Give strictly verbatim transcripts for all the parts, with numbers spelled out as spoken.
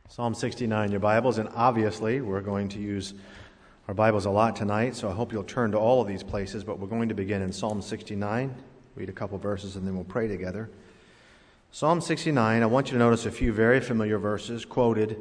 Psalm sixty-nine, your Bibles, and obviously we're going to use our Bibles a lot tonight, so I hope you'll turn to all of these places, but we're going to begin in Psalm sixty-nine, read a couple verses, and then we'll pray together. Psalm sixty-nine, I want you to notice a few very familiar verses quoted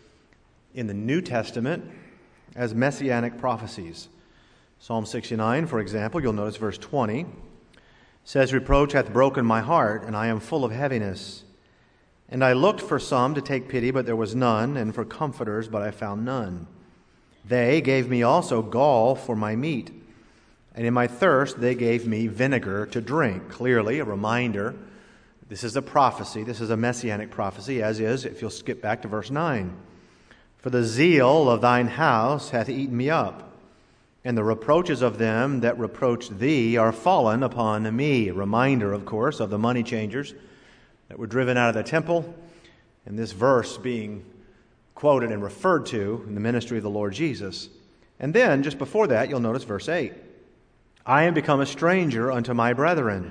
in the New Testament as messianic prophecies. Psalm sixty-nine, for example, you'll notice verse twenty, says, "Reproach hath broken my heart, and I am full of heaviness. And I looked for some to take pity, but there was none, and for comforters, but I found none. They gave me also gall for my meat, and in my thirst they gave me vinegar to drink." Clearly, a reminder, this is a prophecy, this is a messianic prophecy, as is, if you'll skip back to verse nine. "For the zeal of thine house hath eaten me up, and the reproaches of them that reproached thee are fallen upon me." A reminder, of course, of the money changers that were driven out of the temple, and this verse being quoted and referred to in the ministry of the Lord Jesus. And then, just before that, you'll notice verse eight. "I am become a stranger unto my brethren,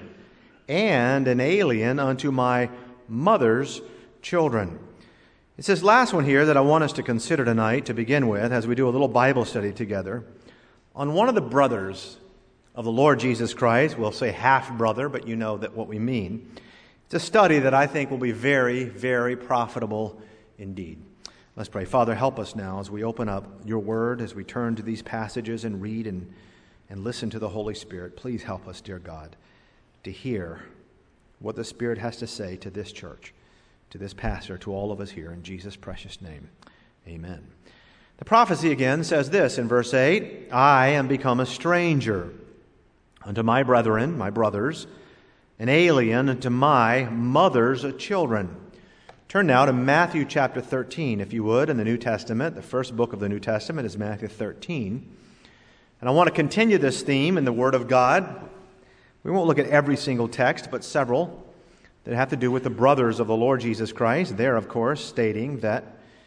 and an alien unto my mother's children." It's this last one here that I want us to consider tonight to begin with as we do a little Bible study together on one of the brothers of the Lord Jesus Christ. We'll say half-brother, but you know that what we mean. It's a study that I think will be very, very profitable indeed. Let's pray. Father, help us now as we open up your word, as we turn to these passages and read and, and listen to the Holy Spirit. Please help us, dear God, to hear what the Spirit has to say to this church, to this pastor, to all of us here. In Jesus' precious name, amen. The prophecy again says this in verse eight, "I am become a stranger unto my brethren," my brothers, "an alien unto my mother's children." Turn now to Matthew chapter thirteen, if you would, in the New Testament. The first book of the New Testament is Matthew thirteen. And I want to continue this theme in the Word of God. We won't look at every single text, but several that have to do with the brothers of the Lord Jesus Christ. There, of course, stating that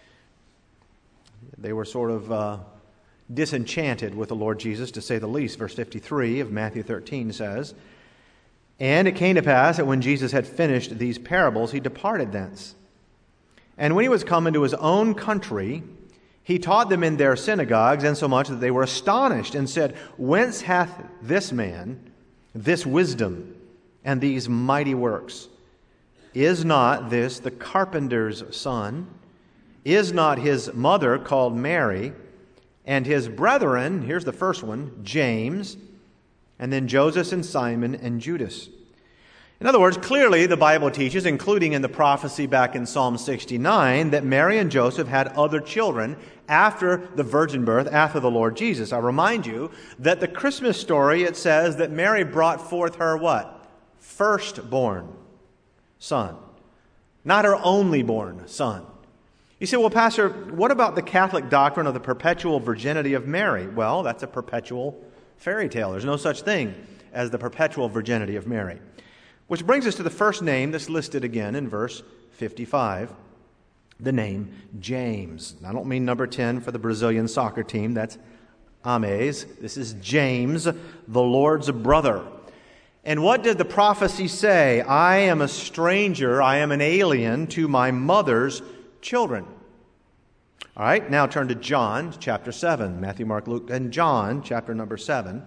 they were sort of uh, disenchanted with the Lord Jesus, to say the least. Verse fifty-three of Matthew thirteen says, "And it came to pass that when Jesus had finished these parables, he departed thence. And when he was come into his own country, he taught them in their synagogues, insomuch that they were astonished, and said, Whence hath this man this wisdom and these mighty works? Is not this the carpenter's son? Is not his mother called Mary? And his brethren," here's the first one, "James, and then Joseph and Simon and Judas." In other words, clearly the Bible teaches, including in the prophecy back in Psalm sixty-nine, that Mary and Joseph had other children after the virgin birth, after the Lord Jesus. I remind you that the Christmas story, it says that Mary brought forth her what? Firstborn son. Not her only born son. You say, well, Pastor, what about the Catholic doctrine of the perpetual virginity of Mary? Well, that's a perpetual fairy tale. There's no such thing as the perpetual virginity of Mary. Which brings us to the first name that's listed again in verse fifty-five, the name James. I don't mean number ten for the Brazilian soccer team. That's Ames. This is James, the Lord's brother. And what did the prophecy say? "I am a stranger, I am an alien to my mother's children." All right, now turn to John chapter seven. Matthew, Mark, Luke, and John chapter number seven.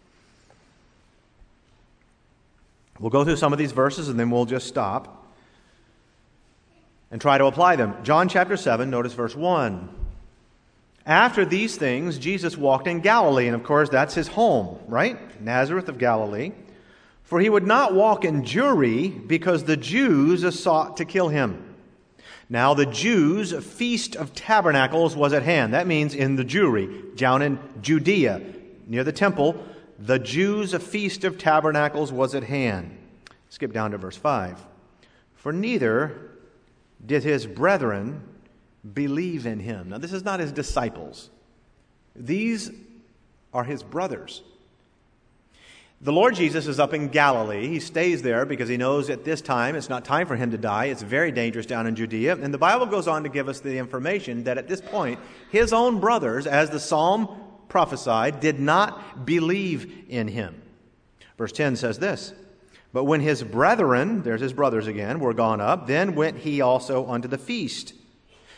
We'll go through some of these verses and then we'll just stop and try to apply them. John chapter seven, notice verse one. "After these things, Jesus walked in Galilee." And of course, that's his home, right? Nazareth of Galilee. "For he would not walk in Jewry, because the Jews sought to kill him. Now the Jews' feast of tabernacles was at hand." That means in the Jewry, down in Judea, near the temple. The Jews' feast of tabernacles was at hand. Skip down to verse five. "For neither did his brethren believe in him." Now this is not his disciples. These are his brothers. The Lord Jesus is up in Galilee. He stays there because he knows at this time it's not time for him to die. It's very dangerous down in Judea. And the Bible goes on to give us the information that at this point, his own brothers, as the psalm prophesied, did not believe in him. Verse ten says this, "But when his brethren," there's his brothers again, "were gone up, then went he also unto the feast.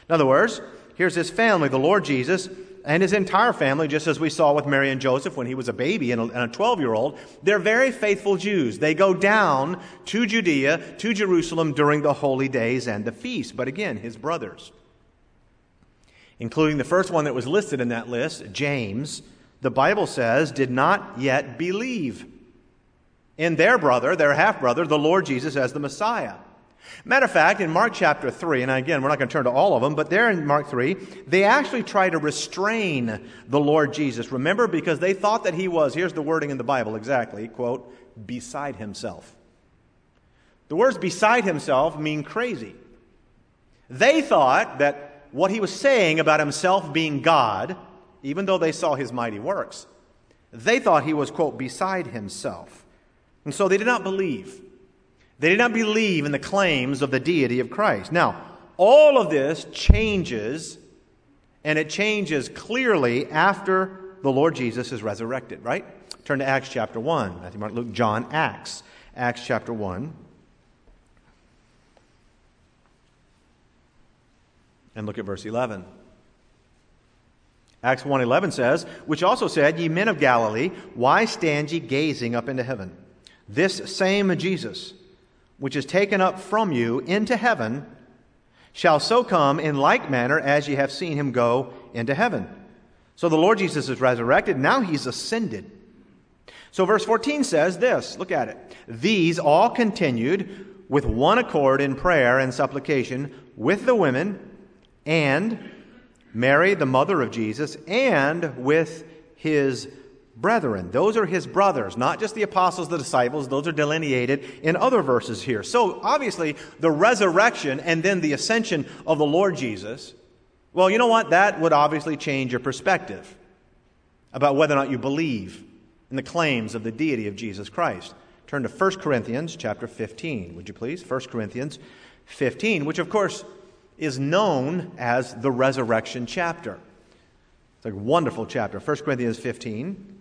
In other words, here's his family, the Lord Jesus, and his entire family, just as we saw with Mary and Joseph when he was a baby and a twelve-year-old. They're very faithful Jews. They go down to Judea, to Jerusalem during the holy days and the feast. But again, his brothers, including the first one that was listed in that list, James, the Bible says, did not yet believe in their brother, their half-brother, the Lord Jesus, as the Messiah. Matter of fact, in Mark chapter three, and again, we're not going to turn to all of them, but there in Mark three, they actually try to restrain the Lord Jesus. Remember, because they thought that he was, here's the wording in the Bible exactly, quote, beside himself. The words beside himself mean crazy. They thought that what he was saying about himself being God, even though they saw his mighty works, they thought he was, quote, beside himself. And so they did not believe. They did not believe in the claims of the deity of Christ. Now, all of this changes, and it changes clearly after the Lord Jesus is resurrected, right? Turn to Acts chapter one. Matthew, Mark, Luke, John, Acts. Acts chapter one. And look at verse eleven. Acts one eleven says, which also said, ye men of Galilee, why stand ye gazing up into heaven? This same Jesus, which is taken up from you into heaven, shall so come in like manner as ye have seen him go into heaven. So the Lord Jesus is resurrected. Now he's ascended. So verse fourteen says this. Look at it. These all continued with one accord in prayer and supplication with the women and Mary, the mother of Jesus, and with his brethren. Those are his brothers, not just the apostles, the disciples. Those are delineated in other verses here. So obviously the resurrection and then the ascension of the Lord Jesus, well, you know what? That would obviously change your perspective about whether or not you believe in the claims of the deity of Jesus Christ. Turn to First Corinthians chapter fifteen, would you please? First Corinthians fifteen, which of course is known as the resurrection chapter. It's a wonderful chapter. First Corinthians fifteen.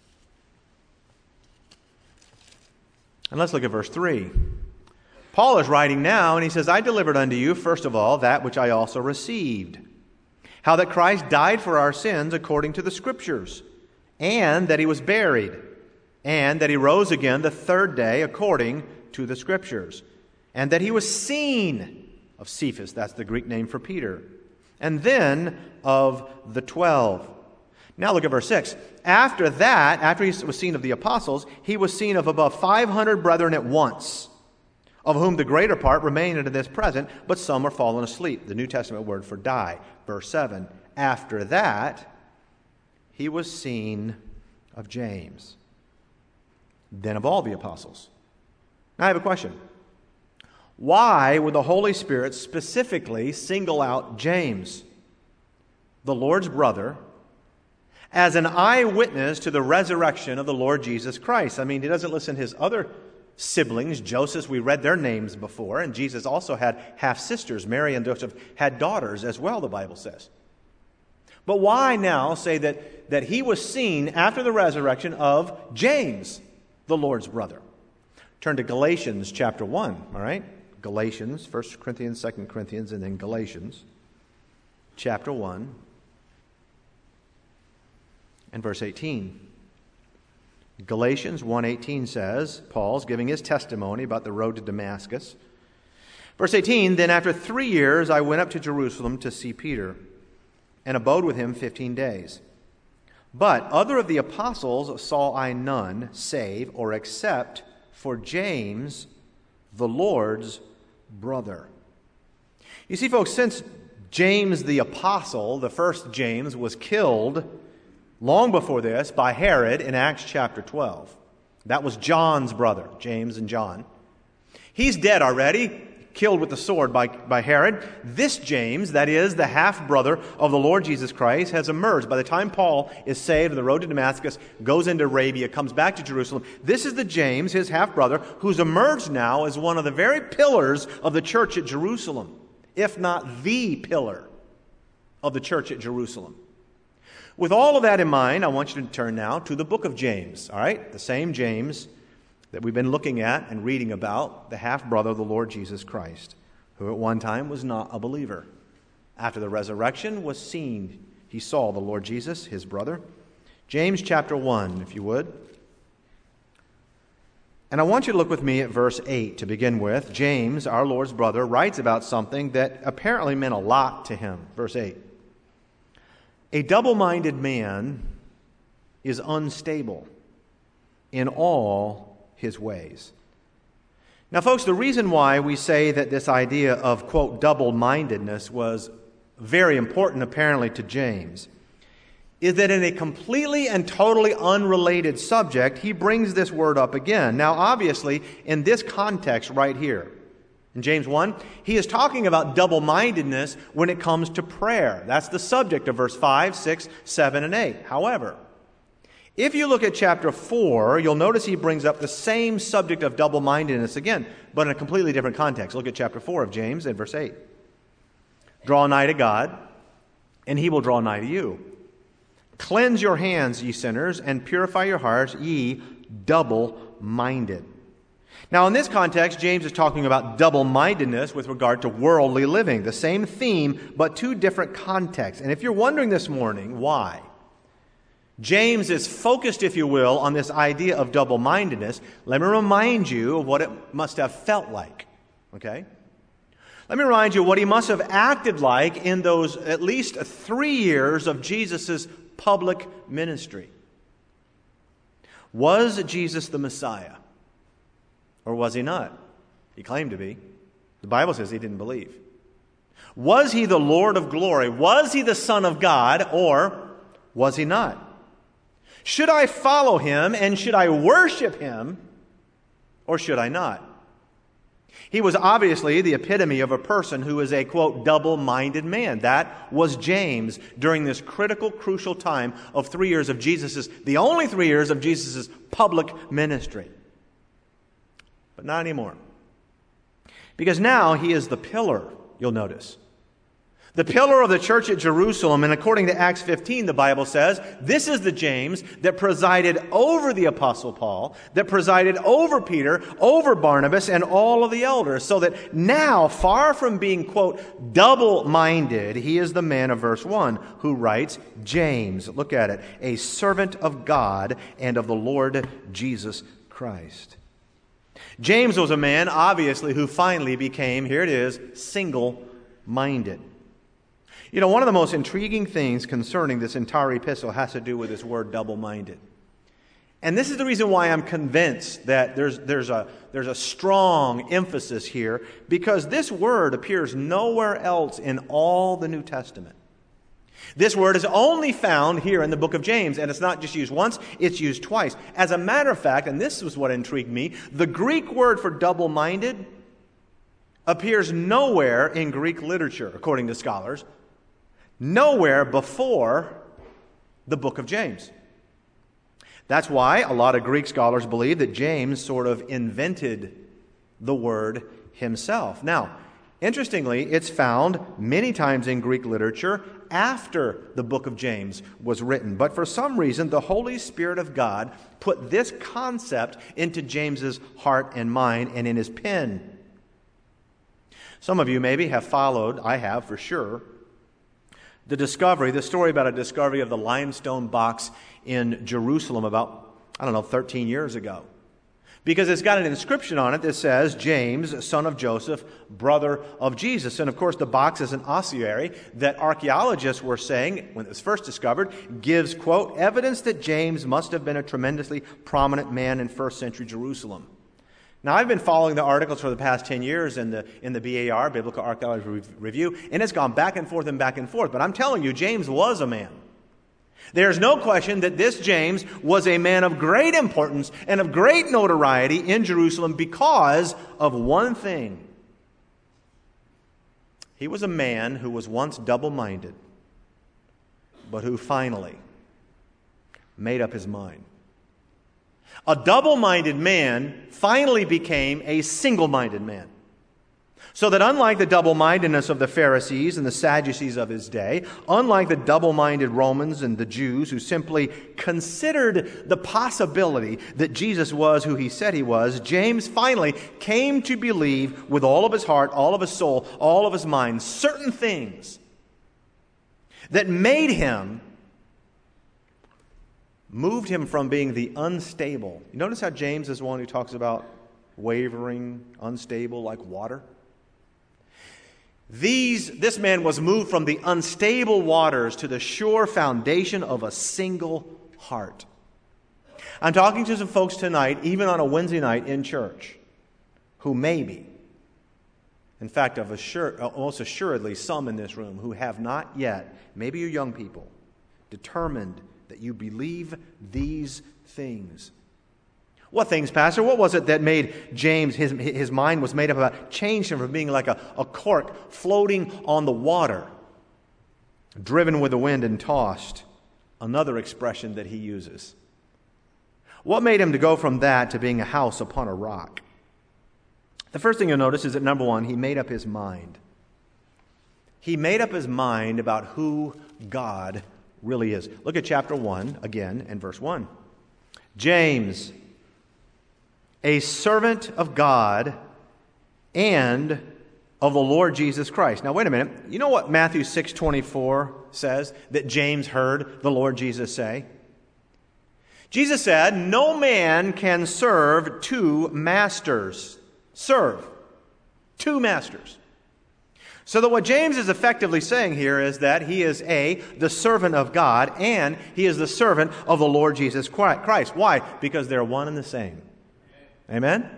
And let's look at verse three. Paul is writing now, and he says, I delivered unto you, first of all, that which I also received, how that Christ died for our sins according to the Scriptures, and that he was buried, and that he rose again the third day according to the Scriptures, and that he was seen of Cephas, that's the Greek name for Peter, and then of the twelve. Now look at verse six. After that, after he was seen of the apostles, he was seen of above five hundred brethren at once, of whom the greater part remain unto this present, but some are fallen asleep. The New Testament word for die. Verse seven. After that, he was seen of James, then of all the apostles. Now I have a question. Why would the Holy Spirit specifically single out James, the Lord's brother, as an eyewitness to the resurrection of the Lord Jesus Christ? I mean, he doesn't listen to his other siblings. Joseph, we read their names before, and Jesus also had half-sisters. Mary and Joseph had daughters as well, the Bible says. But why now say that, that he was seen after the resurrection of James, the Lord's brother? Turn to Galatians chapter one, all right? Galatians, First Corinthians, Second Corinthians, and then Galatians chapter one. And verse eighteen. Galatians one eighteen says, Paul's giving his testimony about the road to Damascus. Verse eighteen, then after three years I went up to Jerusalem to see Peter, and abode with him fifteen days. But other of the apostles saw I none, save or except for James, the Lord's brother. You see, folks, since James the apostle, the first James, was killed long before this by Herod in Acts chapter twelve. That was John's brother, James and John. He's dead already, killed with the sword by, by Herod. This James, that is the half-brother of the Lord Jesus Christ, has emerged. By the time Paul is saved on the road to Damascus, goes into Arabia, comes back to Jerusalem, this is the James, his half-brother, who's emerged now as one of the very pillars of the church at Jerusalem, if not the pillar of the church at Jerusalem. With all of that in mind, I want you to turn now to the book of James, all right? The same James that we've been looking at and reading about, the half-brother of the Lord Jesus Christ, who at one time was not a believer. after the resurrection, was seen. He saw the Lord Jesus, his brother. James chapter one, if you would. And I want you to look with me at verse eight to begin with. James, our Lord's brother, writes about something that apparently meant a lot to him. Verse eight. A double-minded man is unstable in all his ways. Now, folks, the reason why we say that this idea of, quote, double-mindedness was very important, apparently, to James, is that in a completely and totally unrelated subject, he brings this word up again. Now, obviously, in this context right here, in James one, he is talking about double-mindedness when it comes to prayer. That's the subject of verse five, six, seven, and eight. However, if you look at chapter four, you'll notice he brings up the same subject of double-mindedness again, but in a completely different context. Look at chapter four of James and verse eight. Draw nigh to God, and he will draw nigh to you. Cleanse your hands, ye sinners, and purify your hearts, ye double-minded. Now, in this context, James is talking about double-mindedness with regard to worldly living. The same theme, but two different contexts. And if you're wondering this morning why James is focused, if you will, on this idea of double-mindedness, let me remind you of what it must have felt like. Okay? Let me remind you what he must have acted like in those at least three years of Jesus' public ministry. Was Jesus the Messiah? Or was he not? He claimed to be. The Bible says he didn't believe. Was he the Lord of glory? Was he the Son of God? Or was he not? Should I follow him and should I worship him? Or should I not? He was obviously the epitome of a person who is a, quote, double-minded man. That was James during this critical, crucial time of three years of Jesus', the only three years of Jesus' public ministry. But not anymore. Because now he is the pillar, you'll notice. The pillar of the church at Jerusalem, and according to Acts fifteen, the Bible says, this is the James that presided over the Apostle Paul, that presided over Peter, over Barnabas, and all of the elders, so that now, far from being, quote, double-minded, he is the man of verse one who writes, James, look at it, a servant of God and of the Lord Jesus Christ. James was a man, obviously, who finally became, here it is, single-minded. You know, one of the most intriguing things concerning this entire epistle has to do with this word double-minded. And this is the reason why I'm convinced that there's, there's, a, there's a strong emphasis here, because this word appears nowhere else in all the New Testament. This word is only found here in the book of James, and it's not just used once, it's used twice. As a matter of fact, and this was what intrigued me, the Greek word for double-minded appears nowhere in Greek literature, according to scholars, nowhere before the book of James. That's why a lot of Greek scholars believe that James sort of invented the word himself. Now, interestingly, it's found many times in Greek literature after the book of James was written. But for some reason, the Holy Spirit of God put this concept into James's heart and mind and in his pen. Some of you maybe have followed, I have for sure, the discovery, the story about a discovery of the limestone box in Jerusalem about, I don't know, thirteen years ago. Because it's got an inscription on it that says, James, son of Joseph, brother of Jesus. And of course, the box is an ossuary that archaeologists were saying, when it was first discovered, gives, quote, evidence that James must have been a tremendously prominent man in first century Jerusalem. Now, I've been following the articles for the past ten years in the in the B A R, Biblical Archaeology Review, and it's gone back and forth and back and forth. But I'm telling you, James was a man. There's no question that this James was a man of great importance and of great notoriety in Jerusalem because of one thing. He was a man who was once double-minded, but who finally made up his mind. A double-minded man finally became a single-minded man. So that unlike the double-mindedness of the Pharisees and the Sadducees of his day, unlike the double-minded Romans and the Jews who simply considered the possibility that Jesus was who he said he was, James finally came to believe with all of his heart, all of his soul, all of his mind, certain things that made him, moved him from being the unstable. You notice how James is one who talks about wavering, unstable like water? These, this man was moved from the unstable waters to the sure foundation of a single heart. I'm talking to some folks tonight, even on a Wednesday night in church, who maybe, in fact, of assur- almost assuredly some in this room who have not yet, maybe you're young people, determined that you believe these things. What things, Pastor? What was it that made James, his, his mind was made up about, changed him from being like a, a cork floating on the water, driven with the wind and tossed? Another expression that he uses. What made him to go from that to being a house upon a rock? The first thing you'll notice is that, number one, he made up his mind. He made up his mind about who God really is. Look at chapter one again and verse one. James, a servant of God and of the Lord Jesus Christ. Now, wait a minute. You know what Matthew six twenty-four says that James heard the Lord Jesus say? Jesus said, no man can serve two masters. Serve. Two masters. So that what James is effectively saying here is that he is A, the servant of God, and he is the servant of the Lord Jesus Christ. Why? Because they're one and the same. Amen?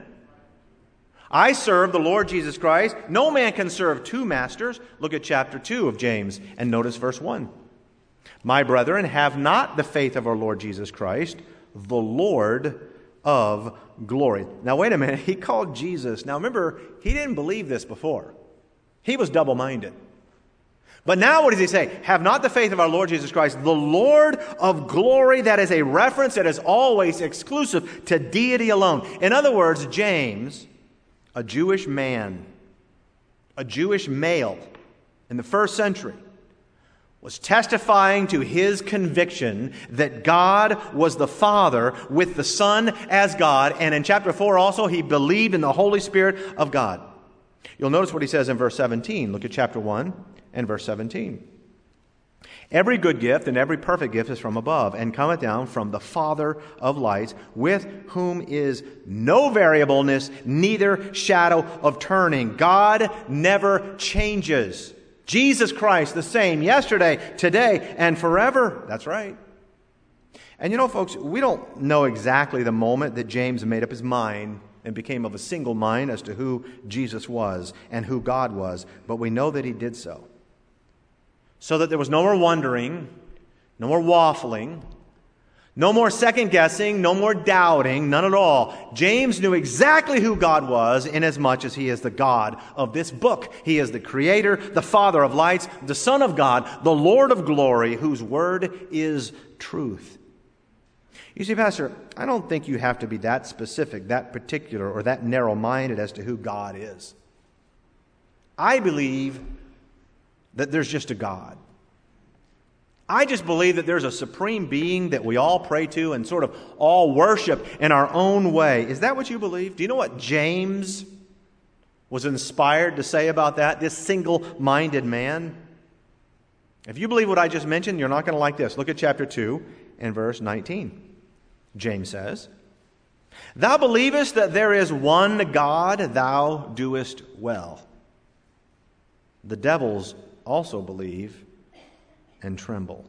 I serve the Lord Jesus Christ. No man can serve two masters. Look at chapter two of James and notice verse one. My brethren, have not the faith of our Lord Jesus Christ, the Lord of glory. Now wait a minute. He called Jesus. Now remember, he didn't believe this before. He was double-minded. But now what does he say? Have not the faith of our Lord Jesus Christ, the Lord of glory. That is a reference that is always exclusive to deity alone. In other words, James, a Jewish man, a Jewish male in the first century, was testifying to his conviction that God was the Father with the Son as God. And in chapter four also, he believed in the Holy Spirit of God. You'll notice what he says in verse seventeen. Look at chapter one and verse seventeen. Every good gift and every perfect gift is from above, and cometh down from the Father of lights, with whom is no variableness, neither shadow of turning. God never changes. Jesus Christ, the same yesterday, today, and forever. That's right. And you know, folks, we don't know exactly the moment that James made up his mind and became of a single mind as to who Jesus was and who God was, but we know that he did so. So that there was no more wondering, no more waffling, no more second-guessing, no more doubting, none at all. James knew exactly who God was, inasmuch as he is the God of this book. He is the Creator, the Father of lights, the Son of God, the Lord of glory, whose word is truth. You see, Pastor, I don't think you have to be that specific, that particular, or that narrow-minded as to who God is. I believe that there's just a God. I just believe that there's a supreme being that we all pray to and sort of all worship in our own way. Is that what you believe? Do you know what James was inspired to say about that, this single-minded man? If you believe what I just mentioned, you're not going to like this. Look at chapter two and verse nineteen. James says, Thou believest that there is one God, thou doest well. The devils also believe and tremble.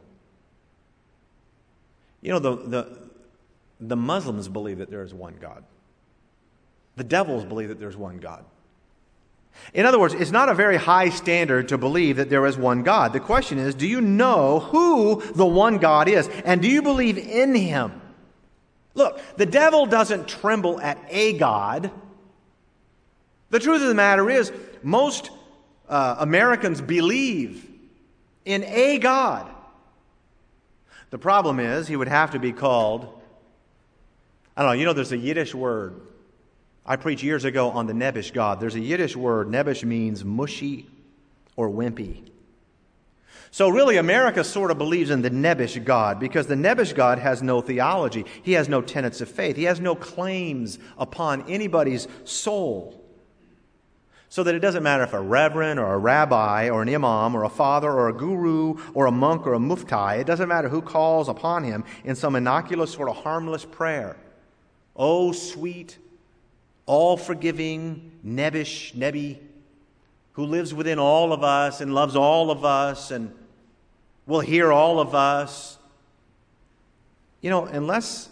You know, the, the, the Muslims believe that there is one God. The devils believe that there's one God. In other words, it's not a very high standard to believe that there is one God. The question is, do you know who the one God is? And do you believe in him? Look, the devil doesn't tremble at a God. The truth of the matter is, most uh, Americans believe in a God. The problem is, he would have to be called, I don't know, you know, there's a Yiddish word. I preached years ago on the Nebish God. There's a Yiddish word. Nebish means mushy or wimpy. So really, America sort of believes in the Nebish God because the Nebish God has no theology. He has no tenets of faith. He has no claims upon anybody's soul. So that it doesn't matter if a reverend or a rabbi or an imam or a father or a guru or a monk or a mufti, it doesn't matter who calls upon him in some innocuous sort of harmless prayer. Oh, sweet, all-forgiving Nebish, Nebi, who lives within all of us and loves all of us and will hear all of us. You know, unless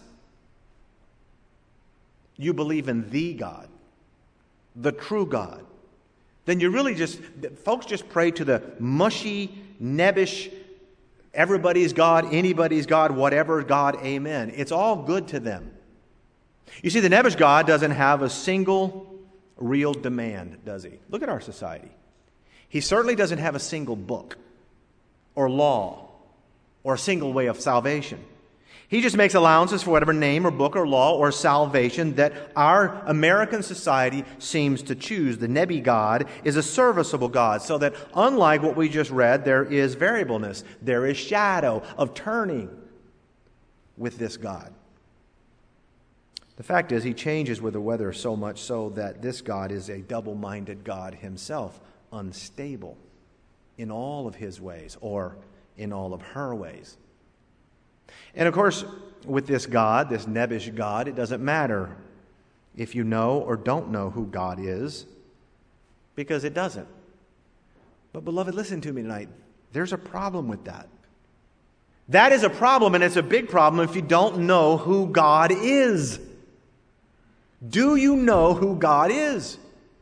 you believe in the God, the true God, then you really just, folks just pray to the mushy, nebbish, everybody's God, anybody's God, whatever God, amen. It's all good to them. You see, the nebbish God doesn't have a single real demand, does he? Look at our society. He certainly doesn't have a single book or law or a single way of salvation. He just makes allowances for whatever name or book or law or salvation that our American society seems to choose. The Nebi God is a serviceable God, so that unlike what we just read, there is variableness. There is shadow of turning with this God. The fact is, he changes with the weather so much so that this God is a double-minded God himself, unstable in all of his ways or in all of her ways. And of course, with this God, this Nebish God, it doesn't matter if you know or don't know who God is, because it doesn't. But beloved, listen to me tonight. There's a problem with that. That is a problem, and it's a big problem if you don't know who God is. Do you know who God is?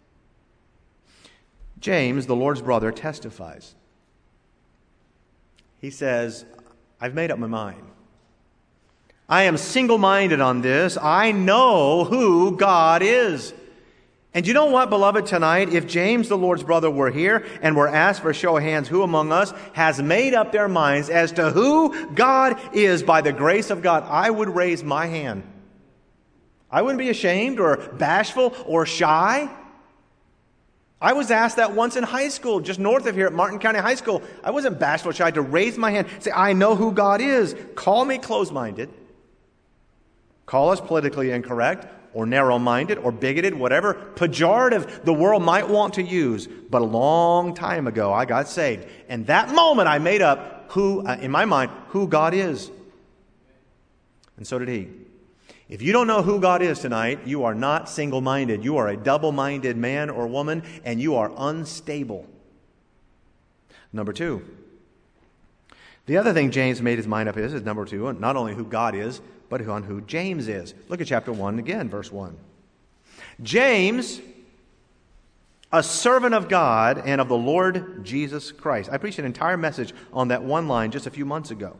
James, the Lord's brother, testifies. He says, I've made up my mind. I am single-minded on this. I know who God is. And you know what, beloved, tonight, if James, the Lord's brother, were here and were asked for a show of hands, who among us has made up their minds as to who God is by the grace of God, I would raise my hand. I wouldn't be ashamed or bashful or shy. I was asked that once in high school, just north of here at Martin County High School. I wasn't bashful or shy to raise my hand, say, I know who God is. Call me closed-minded. Call us politically incorrect or narrow-minded or bigoted, whatever pejorative the world might want to use. But a long time ago, I got saved. And that moment, I made up who, uh, in my mind, who God is. And so did he. If you don't know who God is tonight, you are not single-minded. You are a double-minded man or woman, and you are unstable. Number two. The other thing James made his mind up is, is number two, not only who God is, but on who James is. Look at chapter one again, verse one. James, a servant of God and of the Lord Jesus Christ. I preached an entire message on that one line just a few months ago.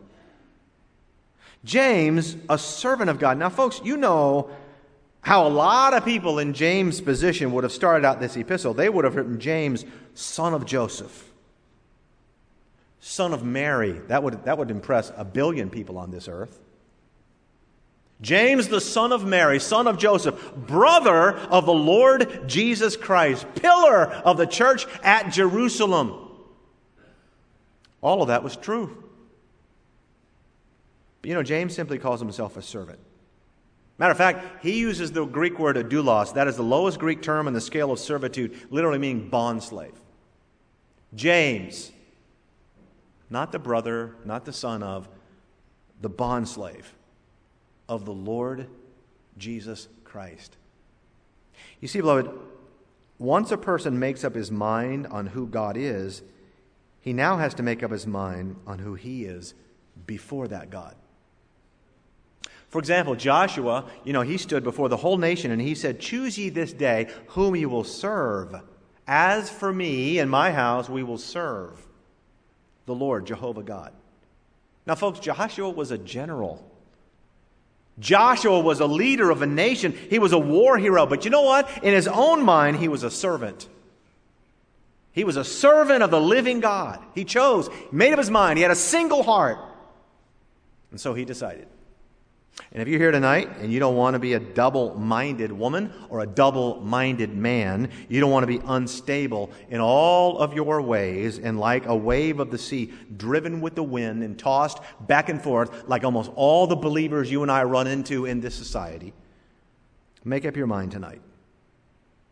James, a servant of God. Now, folks, you know how a lot of people in James' position would have started out this epistle. They would have written James, son of Joseph, son of Mary. That would, that would impress a billion people on this earth. James, the son of Mary, son of Joseph, brother of the Lord Jesus Christ, pillar of the church at Jerusalem. All of that was true. But you know, James simply calls himself a servant. Matter of fact, he uses the Greek word doulos. That is the lowest Greek term in the scale of servitude, literally meaning bondslave. James, not the brother, not the son of, the bondslave of the Lord Jesus Christ. You see, beloved, once a person makes up his mind on who God is, he now has to make up his mind on who he is before that God. For example, Joshua, you know, he stood before the whole nation and he said, choose ye this day whom you will serve. As for me and my house, we will serve the Lord, Jehovah God. Now, folks, Joshua was a general. Joshua was a leader of a nation. He was a war hero. But you know what? In his own mind, he was a servant. He was a servant of the living God. He chose, he made up his mind. He had a single heart. And so he decided. And if you're here tonight and you don't want to be a double-minded woman or a double-minded man, you don't want to be unstable in all of your ways and like a wave of the sea driven with the wind and tossed back and forth like almost all the believers you and I run into in this society, make up your mind tonight.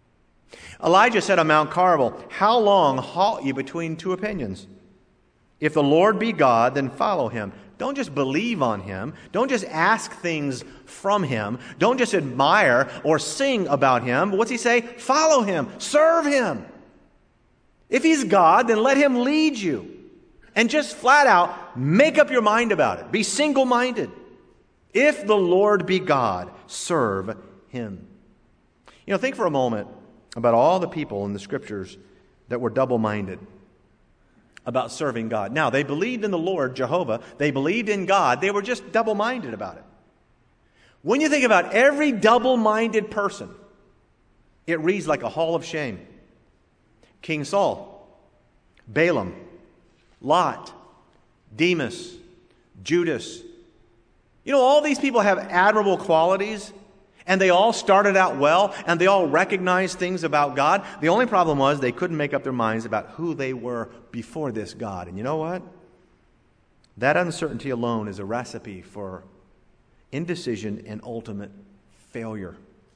Elijah said on Mount Carmel, "How long halt ye between two opinions? If the Lord be God, then follow him." Don't just believe on him. Don't just ask things from him. Don't just admire or sing about him. But what's he say? Follow him. Serve him. If he's God, then let him lead you. And just flat out make up your mind about it. Be single-minded. If the Lord be God, serve him. You know, think for a moment about all the people in the Scriptures that were double-minded about serving God. Now, they believed in the Lord, Jehovah. They believed in God. They were just double-minded about it. When you think about every double-minded person, it reads like a hall of shame. King Saul, Balaam, Lot, Demas, Judas. You know, all these people have admirable qualities, and they all started out well, and they all recognized things about God. The only problem was they couldn't make up their minds about who they were before this God. And you know what? That uncertainty alone is a recipe for indecision and ultimate failure.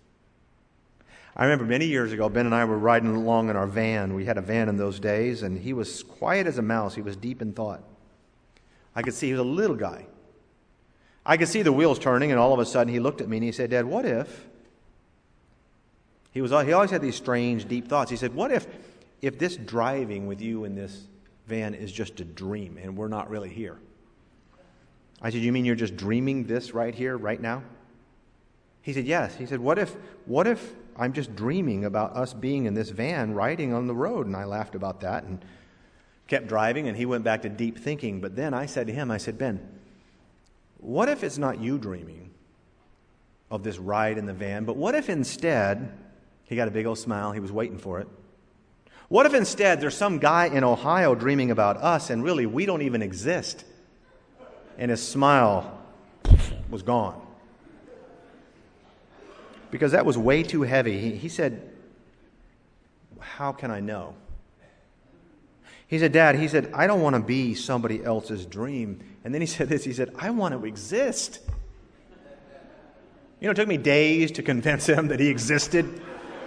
I remember many years ago, Ben and I were riding along in our van. We had a van in those days, and he was quiet as a mouse. He was deep in thought. I could see he was a little guy. I could see the wheels turning, and all of a sudden he looked at me and he said, "Dad, what if?" He was he always had these strange, deep thoughts. He said, "What if, if this driving with you in this van is just a dream and we're not really here?" I said, "You mean you're just dreaming this right here, right now?" He said, "Yes." He said, "What if, what if I'm just dreaming about us being in this van riding on the road?" And I laughed about that and kept driving, and he went back to deep thinking. But then I said to him, I said, "Ben, what if it's not you dreaming of this ride in the van, but what if instead," he got a big old smile, he was waiting for it, "what if instead there's some guy in Ohio dreaming about us and really we don't even exist?" And his smile was gone. Because that was way too heavy. He, he said, "How can I know?" He said, "Dad," he said, "I don't want to be somebody else's dream." And then he said this, he said, "I want to exist." You know, it took me days to convince him that he existed.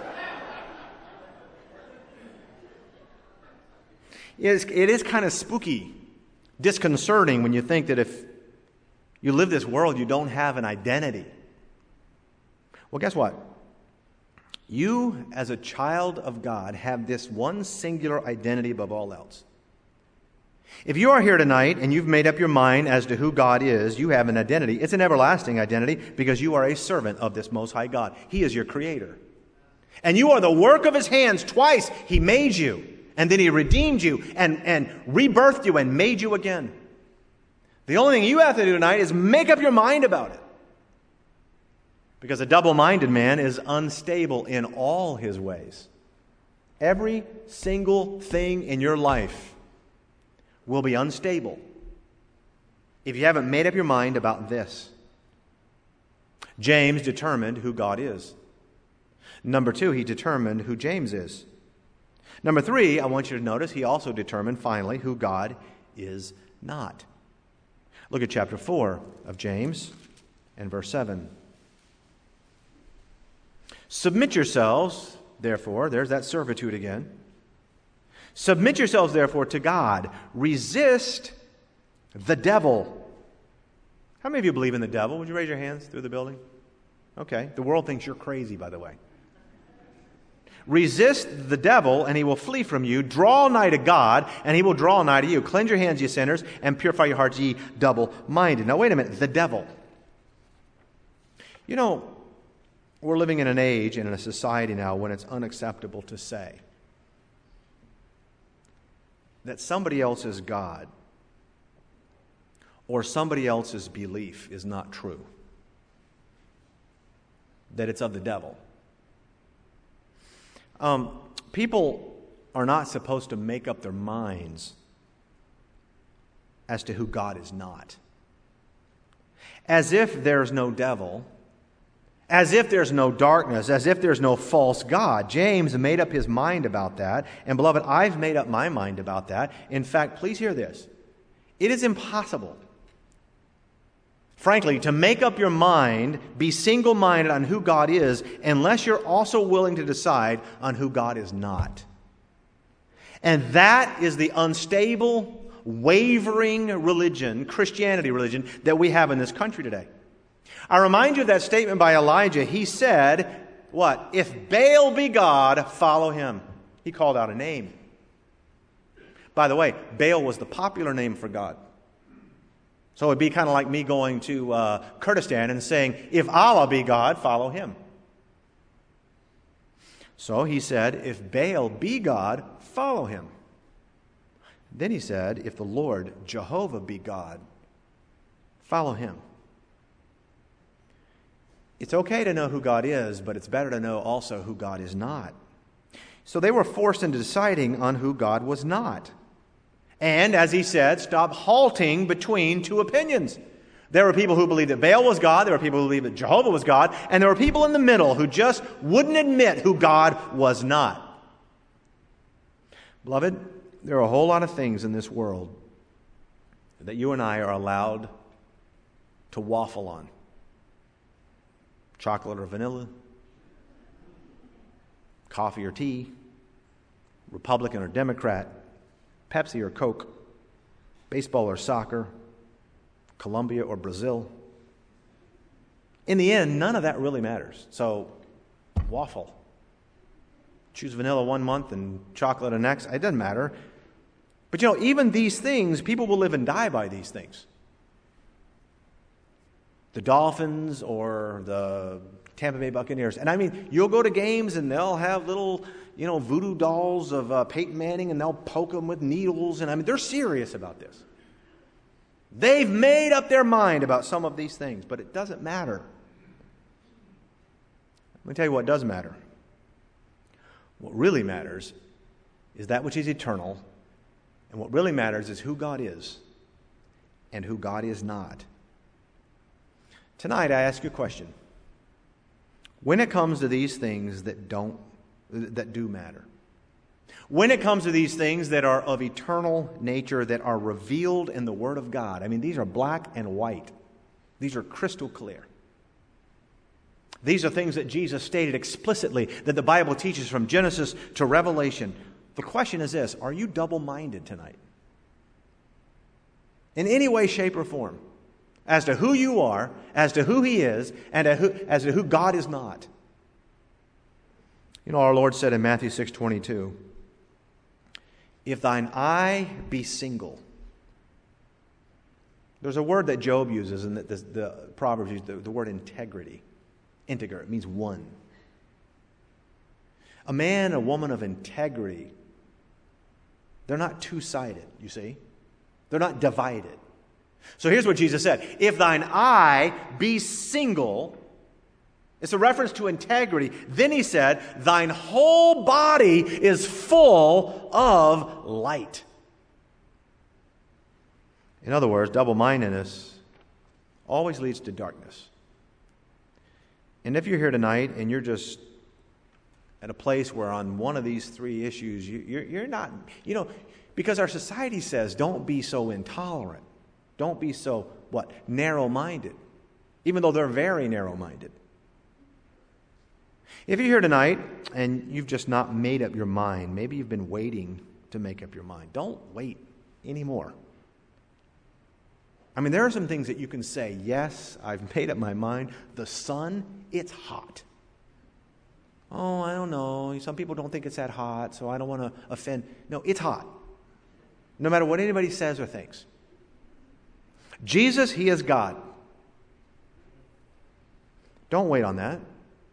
It is, it is kind of spooky, disconcerting when you think that if you live this world, you don't have an identity. Well, guess what? You, as a child of God, have this one singular identity above all else. If you are here tonight and you've made up your mind as to who God is, you have an identity. It's an everlasting identity because you are a servant of this Most High God. He is your Creator. And you are the work of His hands. Twice He made you, and then He redeemed you and, and rebirthed you and made you again. The only thing you have to do tonight is make up your mind about it. Because a double-minded man is unstable in all his ways. Every single thing in your life will be unstable if you haven't made up your mind about this. James determined who God is. Number two, he determined who James is. Number three, I want you to notice, he also determined, finally, who God is not. Look at chapter four of James and verse seven. "Submit yourselves, therefore," there's that servitude again. "Submit yourselves, therefore, to God. Resist the devil." How many of you believe in the devil? Would you raise your hands through the building? Okay. The world thinks you're crazy, by the way. "Resist the devil, and he will flee from you. Draw nigh to God, and he will draw nigh to you. Cleanse your hands, ye sinners, and purify your hearts, ye double-minded." Now, wait a minute. The devil. You know, we're living in an age and in a society now when it's unacceptable to say that somebody else's God or somebody else's belief is not true, that it's of the devil. Um, people are not supposed to make up their minds as to who God is not. As if there's no devil, as if there's no darkness, as if there's no false God. James made up his mind about that. And beloved, I've made up my mind about that. In fact, please hear this. It is impossible Frankly, to make up your mind, be single-minded on who God is, unless you're also willing to decide on who God is not. And that is the unstable, wavering religion, Christianity religion, that we have in this country today. I remind you of that statement by Elijah. He said, what? If Baal be God, follow him. He called out a name. By the way, Baal was the popular name for God. So it would be kind of like me going to uh, Kurdistan and saying, if Allah be God, follow him. So he said, if Baal be God, follow him. Then he said, if the Lord, Jehovah, be God, follow him. It's okay to know who God is, but it's better to know also who God is not. So they were forced into deciding on who God was not. And, as he said, stop halting between two opinions. There were people who believed that Baal was God, there were people who believed that Jehovah was God, and there were people in the middle who just wouldn't admit who God was not. Beloved, there are a whole lot of things in this world that you and I are allowed to waffle on. Chocolate or vanilla, coffee or tea, Republican or Democrat, Pepsi or Coke, baseball or soccer, Colombia or Brazil. In the end, none of that really matters. So, waffle. Choose vanilla one month and chocolate the next. It doesn't matter. But you know, even these things, people will live and die by these things. The Dolphins or the Tampa Bay Buccaneers. And I mean, you'll go to games and they'll have little, you know, voodoo dolls of uh, Peyton Manning and they'll poke them with needles. And I mean, they're serious about this. They've made up their mind about some of these things, but it doesn't matter. Let me tell you what does matter. What really matters is that which is eternal, and what really matters is who God is and who God is not. Tonight, I ask you a question. When it comes to these things that don't, that do matter, when it comes to these things that are of eternal nature, that are revealed in the Word of God, I mean, these are black and white. These are crystal clear. These are things that Jesus stated explicitly, that the Bible teaches from Genesis to Revelation. The question is this: are you double-minded tonight? In any way, shape, or form, as to who you are, as to who He is, and as to who God is not. You know, our Lord said in Matthew six twenty-two, if thine eye be single. There's a word that Job uses and that the, the Proverbs use, the, the word integrity. Integer, it means one. A man, a woman of integrity, they're not two-sided, you see. They're not divided. So here's what Jesus said. If thine eye be single, it's a reference to integrity. Then he said, thine whole body is full of light. In other words, double-mindedness always leads to darkness. And if you're here tonight and you're just at a place where on one of these three issues, you, you're, you're not, you know, because our society says don't be so intolerant. Don't be so, what, narrow-minded, even though they're very narrow-minded. If you're here tonight and you've just not made up your mind, maybe you've been waiting to make up your mind, don't wait anymore. I mean, there are some things that you can say, yes, I've made up my mind. The sun, it's hot. Oh, I don't know. Some people don't think it's that hot, so I don't want to offend. No, it's hot. No matter what anybody says or thinks. Jesus, He is God. Don't wait on that.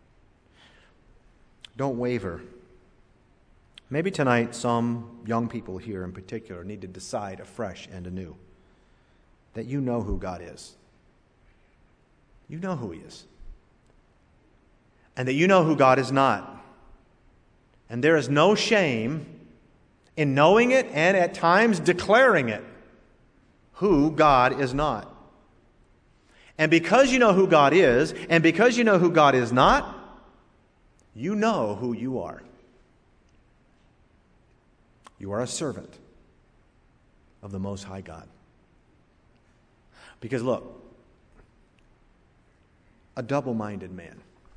Don't waver. Maybe tonight some young people here in particular need to decide afresh and anew that you know who God is. You know who He is. And that you know who God is not. And there is no shame in knowing it and at times declaring it, who God is not. And because you know who God is, and because you know who God is not, you know who you are. You are a servant of the Most High God. Because look, a double-minded man,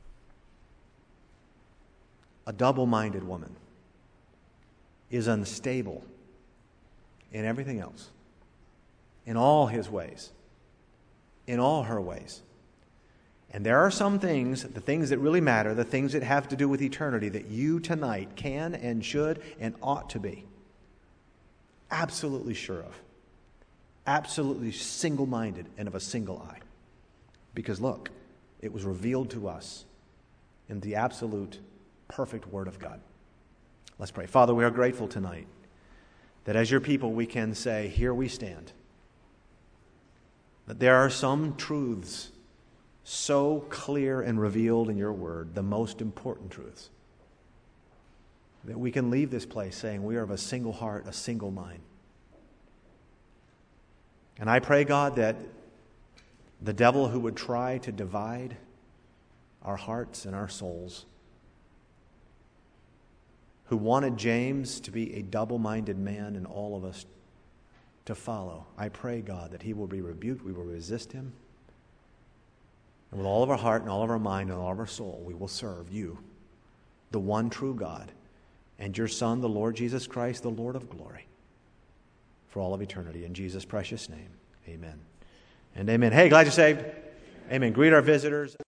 a double-minded woman is unstable in everything else, in all his ways, in all her ways. And there are some things, the things that really matter, the things that have to do with eternity, that you tonight can and should and ought to be absolutely sure of. Absolutely single-minded and of a single eye. Because look, it was revealed to us in the absolute, perfect Word of God. Let's pray. Father, we are grateful tonight that as your people we can say, here we stand. That there are some truths so clear and revealed in your word, the most important truths, that we can leave this place saying we are of a single heart, a single mind. And I pray, God, that the devil who would try to divide our hearts and our souls, who wanted James to be a double-minded man and all of us to follow, I pray, God, that he will be rebuked, we will resist him. And with all of our heart and all of our mind and all of our soul, we will serve you, the one true God, and your Son, the Lord Jesus Christ, the Lord of glory, for all of eternity. In Jesus' precious name, amen and amen. Hey, glad you're saved. Amen. Greet our visitors.